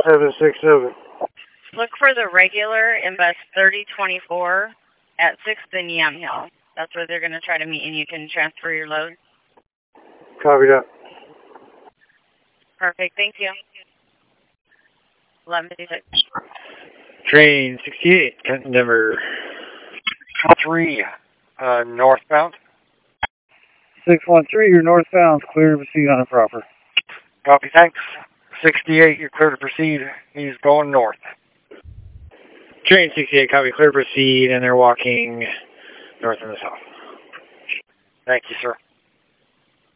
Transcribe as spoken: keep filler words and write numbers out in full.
seven six seven. Look for the regular in bus thirty twenty-four at sixth and Yamhill. That's where they're going to try to meet, and you can transfer your load. Copy that. Perfect. Thank you. eleven fifty-six. Train sixty-eight, Denver. three, uh, northbound. six one three, you're northbound. Clear to proceed on a proper. Copy, thanks. sixty-eight, you're clear to proceed. He's going north. Train sixty-eight, copy, clear to proceed, and they're walking north and south. Thank you, sir.